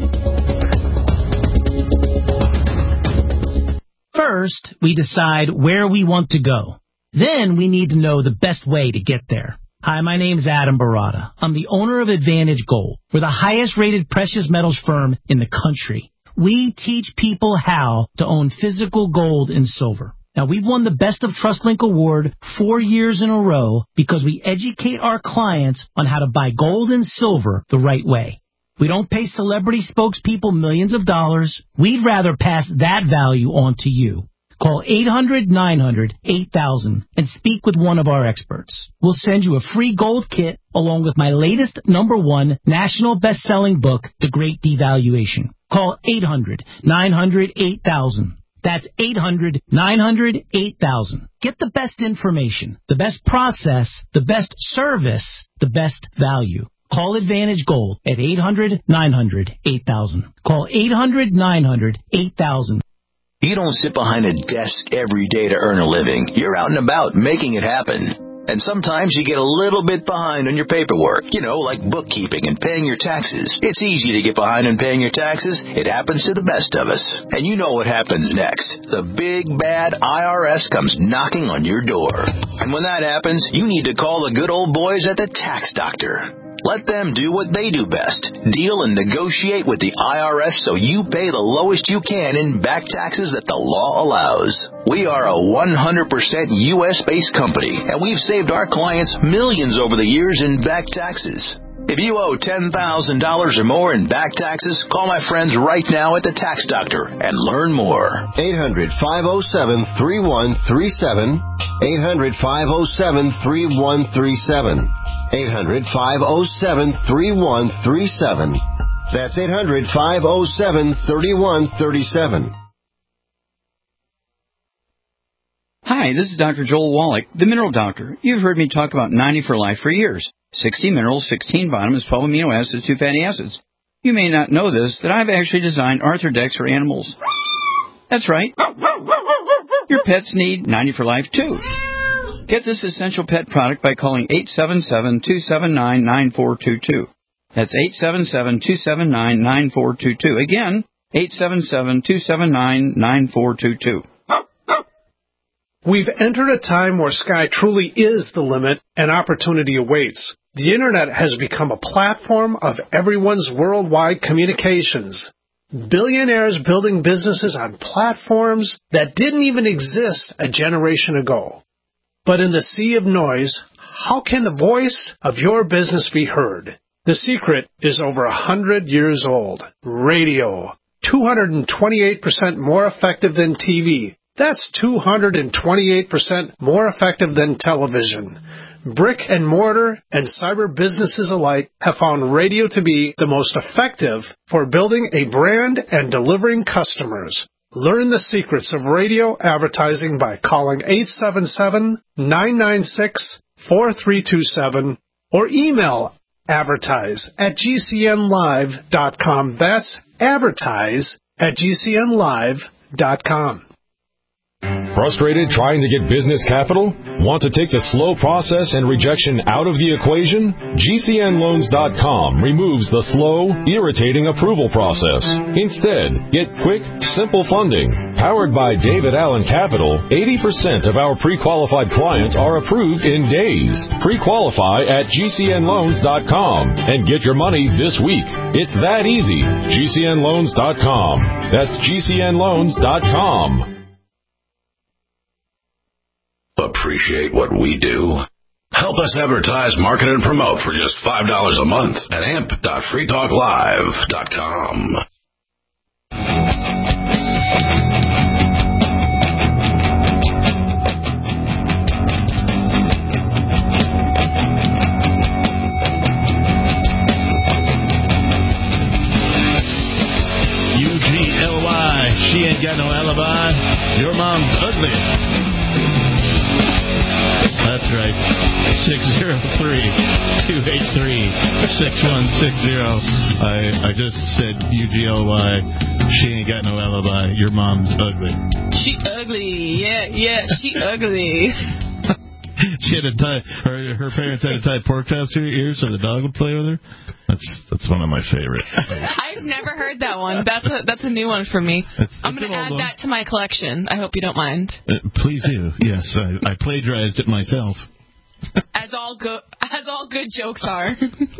First, we decide where we want to go. Then we need to know the best way to get there. Hi, my name's Adam Barada. I'm the owner of Advantage Gold. We're the highest-rated precious metals firm in the country. We teach people how to own physical gold and silver. Now, we've won the Best of TrustLink Award four years in a row because we educate our clients on how to buy gold and silver the right way. We don't pay celebrity spokespeople millions of dollars. We'd rather pass that value on to you. Call eight hundred, nine hundred, eight thousand and speak with one of our experts. We'll send you a free gold kit along with my latest number one national best-selling book, The Great Devaluation. Call eight hundred, nine hundred, eight thousand. That's eight hundred, nine hundred, eight thousand. Get the best information, the best process, the best service, the best value. Call Advantage Gold at eight hundred, nine hundred, eight thousand. Call eight hundred, nine hundred, eight thousand. You don't sit behind a desk every day to earn a living. You're out and about making it happen. And sometimes you get a little bit behind on your paperwork, you know, like bookkeeping and paying your taxes. It's easy to get behind on paying your taxes. It happens to the best of us. And you know what happens next. The big, bad I R S comes knocking on your door. And when that happens, you need to call the good old boys at the Tax Doctor. Let them do what they do best. Deal and negotiate with the I R S so you pay the lowest you can in back taxes that the law allows. We are a one hundred percent U S-based company, and we've saved our clients millions over the years in back taxes. If you owe ten thousand dollars or more in back taxes, call my friends right now at the Tax Doctor and learn more. eight hundred, five oh seven, three one three seven. eight hundred, five oh seven, three one three seven. eight hundred, five oh seven, three one three seven. That's eight hundred, five oh seven, three one three seven. Hi, this is Doctor Joel Wallach, the Mineral Doctor. You've heard me talk about ninety for Life for years. sixty minerals, sixteen vitamins, twelve amino acids, two fatty acids. You may not know this, that I've actually designed Arthrodex for animals. That's right. Your pets need ninety for Life, too. Get this essential pet product by calling eight seven seven, two seven nine, nine four two two. That's eight seven seven, two seven nine, nine four two two. Again, eight seven seven, two seven nine, nine four two two. We've entered a time where sky truly is the limit and opportunity awaits. The Internet has become a platform of everyone's worldwide communications. Billionaires building businesses on platforms that didn't even exist a generation ago. But in the sea of noise, how can the voice of your business be heard? The secret is over a hundred years old. Radio. two hundred twenty-eight percent more effective than T V. That's two hundred twenty-eight percent more effective than television. Brick and mortar and cyber businesses alike have found radio to be the most effective for building a brand and delivering customers. Learn the secrets of radio advertising by calling eight seven seven, nine nine six, four three two seven or email advertise at g c n live dot com. That's advertise at g c n live dot com. Frustrated trying to get business capital? Want to take the slow process and rejection out of the equation? G C N loans dot com removes the slow, irritating approval process. Instead, get quick, simple funding. Powered by David Allen Capital, eighty percent of our pre-qualified clients are approved in days. Pre-qualify at G C N loans dot com and get your money this week. It's that easy. G C N loans dot com. That's G C N loans dot com. Appreciate what we do? Help us advertise, market, and promote for just five dollars a month at amp dot free talk live dot com. U G L Y, she ain't got no alibi. Your mom's ugly. That's right. six oh three, two eight three, six one six zero. I, I just said U G L Y. She ain't got no alibi. Your mom's ugly. She ugly. Yeah, yeah, she ugly. She had to tie, her, her parents had to tie pork chops to her ears so the dog would play with her. That's that's one of my favorites. I've never heard that one. That's a that's a new one for me. It's, I'm going to add that to my collection. I hope you don't mind. Uh, please do. Yes, I, I plagiarized it myself. As all good as all good jokes are.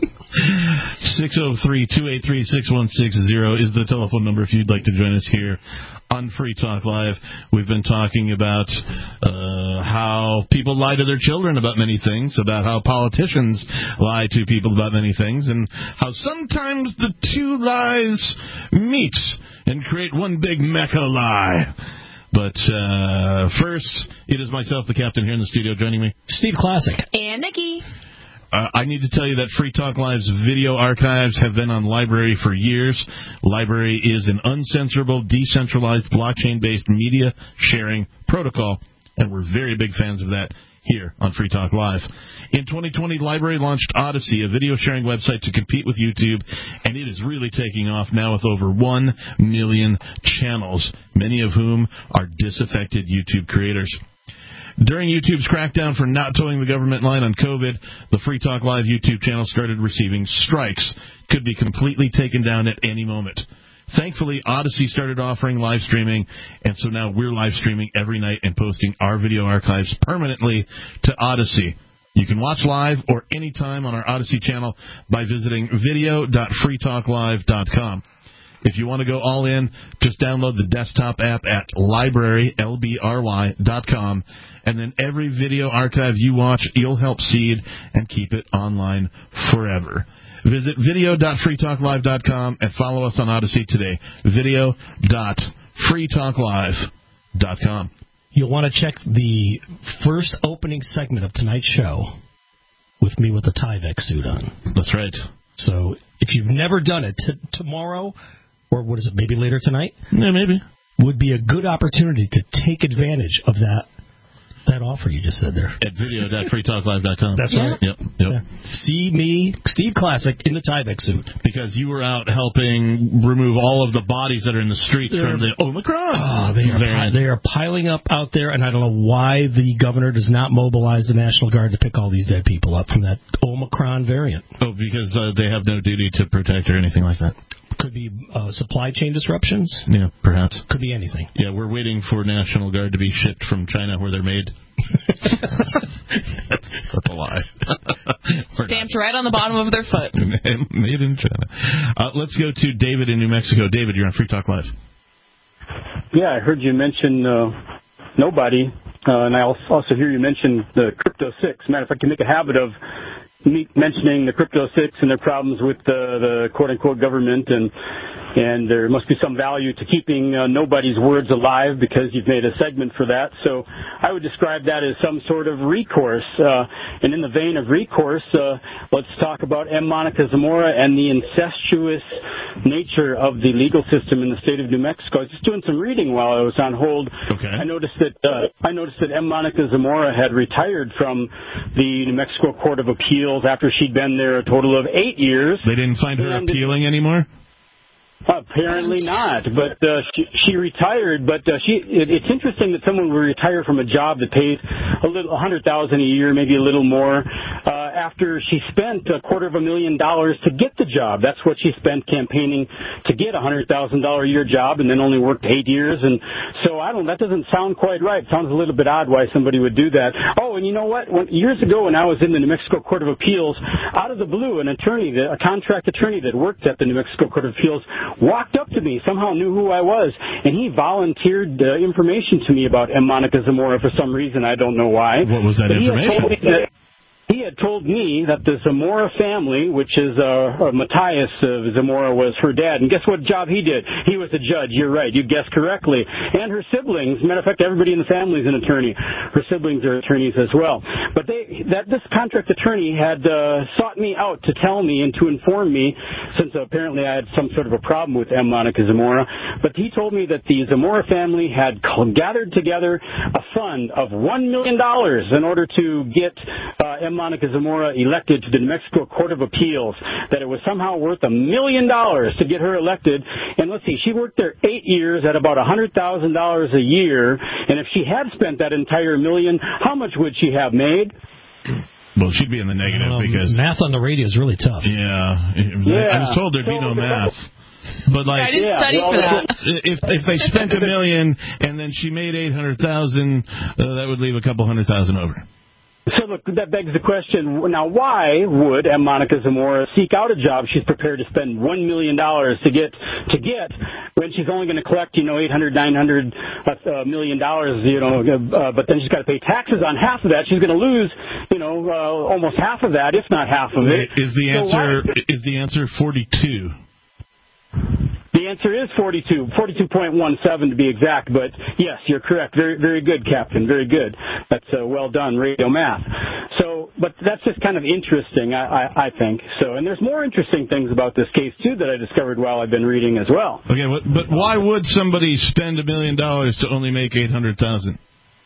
six oh three, two eight three, six one six zero is the telephone number if you'd like to join us here on Free Talk Live. We've been talking about uh, how people lie to their children about many things, about how politicians lie to people about many things, and how sometimes the two lies meet and create one big mecha lie. But uh, first, it is myself, the captain, here in the studio. Joining me, Steve Classic. And Nikki. Uh, I need to tell you that Free Talk Live's video archives have been on Library for years. Library is an uncensorable, decentralized, blockchain-based media sharing protocol, and we're very big fans of that here on Free Talk Live. In twenty twenty, Library launched Odyssey, a video sharing website to compete with YouTube, and it is really taking off now with over one million channels, many of whom are disaffected YouTube creators. During YouTube's crackdown for not towing the government line on COVID, the Free Talk Live YouTube channel started receiving strikes. Could be completely taken down at any moment. Thankfully, Odyssey started offering live streaming, and so now we're live streaming every night and posting our video archives permanently to Odyssey. You can watch live or anytime on our Odyssey channel by visiting video dot free talk live dot com. If you want to go all in, just download the desktop app at library, L B R Y, dot com, and then every video archive you watch, you'll help seed and keep it online forever. Visit video dot free talk live dot com and follow us on Odyssey today. video dot free talk live dot com. You'll want to check the first opening segment of tonight's show with me with the Tyvek suit on. That's right. So if you've never done it, t- tomorrow, or what is it, maybe later tonight? Yeah, maybe. Would be a good opportunity to take advantage of that that offer you just said there. At video dot free talk live dot com. That's right. Yep. Yep. Yeah. See me, Steve Classic, in the Tyvek suit. Because you were out helping remove all of the bodies that are in the streets They're, from the Omicron. Oh, they are, variant. they are piling up out there, and I don't know why the governor does not mobilize the National Guard to pick all these dead people up from that Omicron variant. Oh, because uh, they have no duty to protect or anything like that. Could be uh, supply chain disruptions. Yeah, perhaps. Could be anything. Yeah, we're waiting for National Guard to be shipped from China where they're made. that's, that's a lie. Stamped right on the bottom of their foot. Made in China. Uh, let's go to David in New Mexico. David, you're on Free Talk Live. Yeah, I heard you mention uh, nobody, uh, and I also hear you mention the Crypto Six. Matter of fact, you make a habit of me mentioning the Crypto Six and their problems with the, the quote-unquote government, and and there must be some value to keeping uh, nobody's words alive because you've made a segment for that. So I would describe that as some sort of recourse. Uh, and in the vein of recourse, uh, let's talk about M. Monica Zamora and the incestuous nature of the legal system in the state of New Mexico. I was just doing some reading while I was on hold. Okay. I noticed that uh, I noticed that M. Monica Zamora had retired from the New Mexico Court of Appeals after she'd been there a total of eight years. They didn't find her and appealing anymore? Apparently not, but uh, she, she retired. But uh, she, it, it's interesting that someone would retire from a job that pays a little, a hundred thousand a year, maybe a little more, uh, after she spent a quarter of a million dollars to get the job. That's what she spent campaigning to get a hundred thousand dollar a year job, and then only worked eight years. And so I don't. That doesn't sound quite right. It sounds a little bit odd why somebody would do that. Oh, and you know what? When, years ago, when I was in the New Mexico Court of Appeals, out of the blue, an attorney, a contract attorney that worked at the New Mexico Court of Appeals, walked up to me, somehow knew who I was, and he volunteered uh, information to me about M. Monica Zamora for some reason. I don't know why. What was that but information? He had told me that the Zamora family, which is uh, uh, Matthias uh, Zamora was her dad, and guess what job he did? He was a judge. You're right. You guessed correctly. And her siblings. Matter of fact, everybody in the family is an attorney. Her siblings are attorneys as well. But they, that this contract attorney had uh, sought me out to tell me and to inform me, since apparently I had some sort of a problem with M. Monica Zamora. But he told me that the Zamora family had gathered together a fund of one million dollars in order to get uh, M. Monica Zamora elected to the New Mexico Court of Appeals, that it was somehow worth a million dollars to get her elected. And let's see, she worked there eight years at about one hundred thousand dollars a year. And if she had spent that entire million, how much would she have made? Well, she'd be in the negative um, because... Math on the radio is really tough. Yeah. yeah. I was told there'd be no math. But like, I didn't yeah, study well, for that. If if they spent a million and then she made eight hundred thousand, uh, that would leave a couple hundred thousand over. So look, that begs the question, now why would M. Monica Zamora seek out a job she's prepared to spend one million dollars to get, to get when she's only going to collect, you know, eight hundred, nine hundred uh, million dollars, you know, uh, but then she's got to pay taxes on half of that. She's going to lose, you know, uh, almost half of that, if not half of it. Is the answer, so is the answer forty-two? The answer is forty-two, forty-two point one seven to be exact, but yes, you're correct. Very, very good, Captain. Very good. That's uh, well done, radio math. So, but that's just kind of interesting, I, I, I think. So, and there's more interesting things about this case, too, that I discovered while I've been reading as well. Okay, but why would somebody spend a million dollars to only make eight hundred thousand?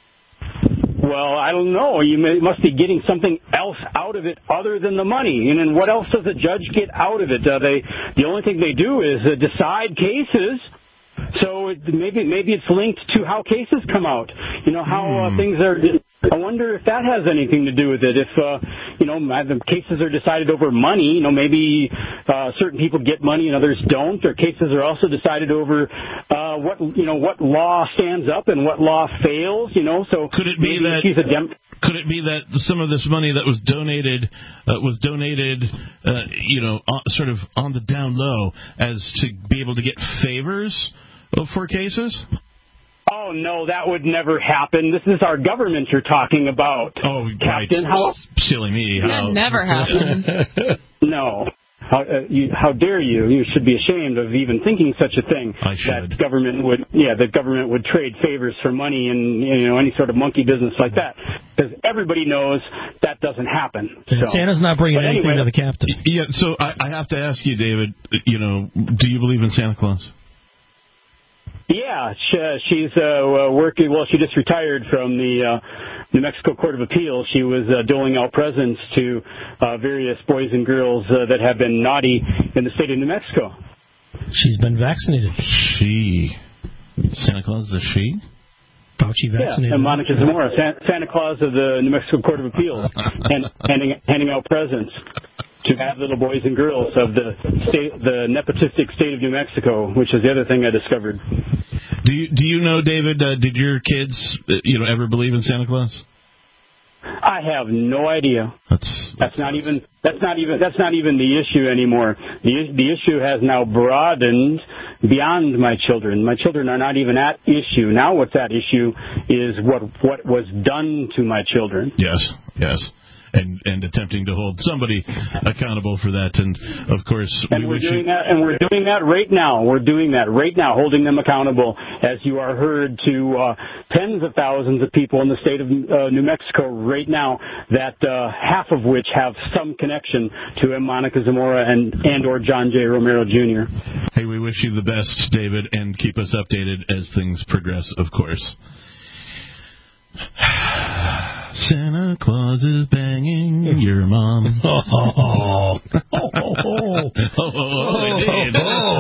Well, I don't know. You may, must be getting something else out of it other than the money. And then what else does a judge get out of it? Uh, they the only thing they do is uh, decide cases. So it, maybe maybe it's linked to how cases come out. You know how uh, hmm. things are. I wonder if that has anything to do with it. If uh, you know the cases are decided over money, you know maybe uh, certain people get money and others don't. Or cases are also decided over uh, what you know what law stands up and what law fails. You know, so could it be that she's a dem- could it be that some of this money that was donated uh, was donated, uh, you know, uh, sort of on the down low as to be able to get favors for cases? Oh, no, that would never happen. This is our government you're talking about. Oh, Captain. right. How, Silly me. That How, never happens. no. How, uh, you, how dare you? You should be ashamed of even thinking such a thing. I should. That government would, yeah, that government would trade favors for money and you know any sort of monkey business like that. Because everybody knows that doesn't happen. So. Santa's not bringing But anything anyway, to the captain. Yeah. So I, I have to ask you, David. You know, do you believe in Santa Claus? Yeah, she, she's uh, working. Well, she just retired from the uh, New Mexico Court of Appeals. She was uh, doling out presents to uh, various boys and girls uh, that have been naughty in the state of New Mexico. She's been vaccinated. She. Santa Claus is a she? Fauci vaccinated. Yeah, and Monica Zamora, Santa Claus of the New Mexico Court of Appeals, and handing, handing out presents to have little boys and girls of the state, the nepotistic state of New Mexico, which is the other thing I discovered. Do you do you know, David? Uh, did your kids, uh, you know, ever believe in Santa Claus? I have no idea. That's that's, that's not even that's not even that's not even the issue anymore. The the issue has now broadened beyond my children. My children are not even at issue. Now what's at issue is what what was done to my children. Yes, yes. And, and attempting to hold somebody accountable for that, and of course, and we we're wish doing you... that, and we're doing that right now. We're doing that right now, holding them accountable, as you are heard to uh, tens of thousands of people in the state of uh, New Mexico right now, that uh, half of which have some connection to M. Monica Zamora and and or John J. Romero Junior Hey, we wish you the best, David, and keep us updated as things progress, of course. Santa Claus is banging your mom. Oh, oh, oh, oh, oh, it did.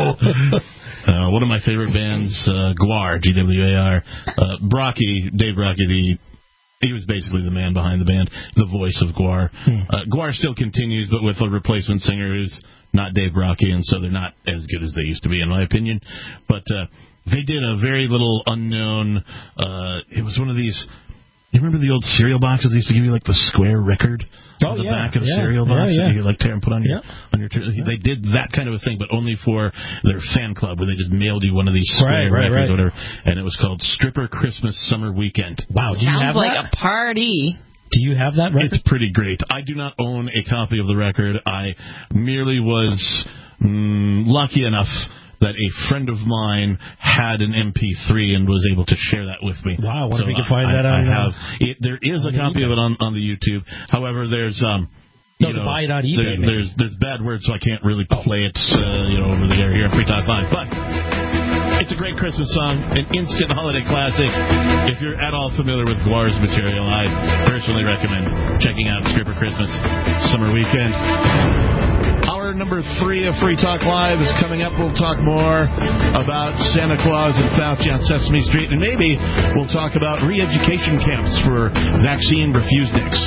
Uh, one of my favorite bands, uh, Gwar, G W A R. Uh, Brocky, Dave Brocky, the he was basically the man behind the band, the voice of Gwar. Uh, Gwar still continues, but with a replacement singer who's not Dave Brocky, and so they're not as good as they used to be, in my opinion. But uh, they did a very little unknown, uh, it was one of these... You remember the old cereal boxes? They used to give you, like, the square record oh, on the yeah, back of the yeah, cereal box yeah, yeah. that you could, like, tear and put on your... Yeah. on your. They did that kind of a thing, but only for their fan club, where they just mailed you one of these square right, right, records right. or whatever, and it was called Stripper Christmas Summer Weekend. Wow, do you Sounds have like that? a party. Do you have that record? It's pretty great. I do not own a copy of the record. I merely was mm, lucky enough that a friend of mine had an M P three and was able to share that with me. Wow, I wonder so if we can find I, that I on... have, it, there is a copy of it on, on the YouTube. However, there's... um. No, you to know, buy it on eBay. There, there's there's bad words, so I can't really play it, uh, you know, over the air here at Free Talk Live. But it's a great Christmas song, an instant holiday classic. If you're at all familiar with Gwar's material, I personally recommend checking out Stripper Christmas Summer Weekend. Hour number three of Free Talk Live is coming up. We'll talk more about Santa Claus and Fauci on Sesame Street, and maybe we'll talk about re-education camps for vaccine refuseniks.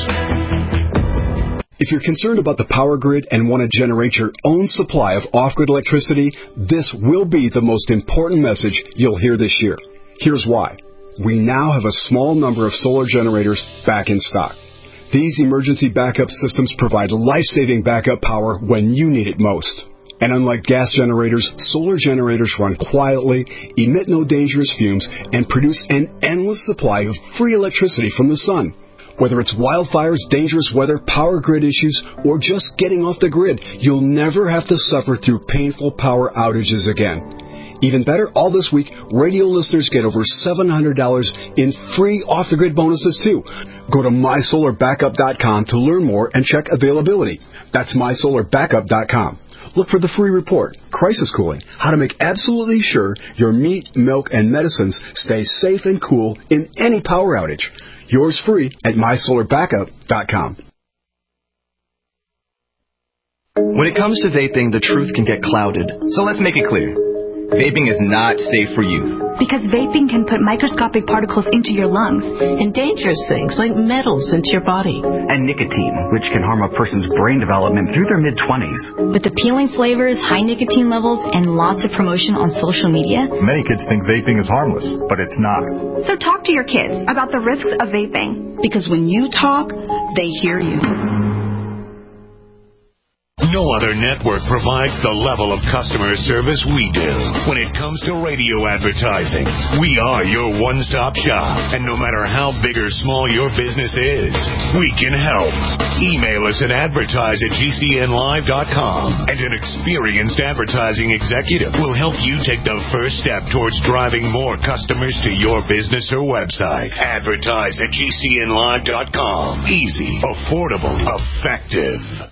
If you're concerned about the power grid and want to generate your own supply of off-grid electricity, this will be the most important message you'll hear this year. Here's why. We now have a small number of solar generators back in stock. These emergency backup systems provide life-saving backup power when you need it most. And unlike gas generators, solar generators run quietly, emit no dangerous fumes, and produce an endless supply of free electricity from the sun. Whether it's wildfires, dangerous weather, power grid issues, or just getting off the grid, you'll never have to suffer through painful power outages again. Even better, all this week, radio listeners get over seven hundred dollars in free off-the-grid bonuses, too. Go to my solar backup dot com to learn more and check availability. That's my solar backup dot com. Look for the free report, Crisis Cooling, how to make absolutely sure your meat, milk, and medicines stay safe and cool in any power outage. Yours free at my solar backup dot com. When it comes to vaping, the truth can get clouded. So let's make it clear. Vaping is not safe for youth. Because vaping can put microscopic particles into your lungs. And dangerous things like metals into your body. And nicotine, which can harm a person's brain development through their mid-twenties. With appealing flavors, high nicotine levels, and lots of promotion on social media, many kids think vaping is harmless, but it's not. So talk to your kids about the risks of vaping. Because when you talk, they hear you. No other network provides the level of customer service we do. When it comes to radio advertising, we are your one-stop shop. And no matter how big or small your business is, we can help. Email us at advertise at G C N live dot com, and an experienced advertising executive will help you take the first step towards driving more customers to your business or website. Advertise at G C N live dot com. Easy, affordable, effective.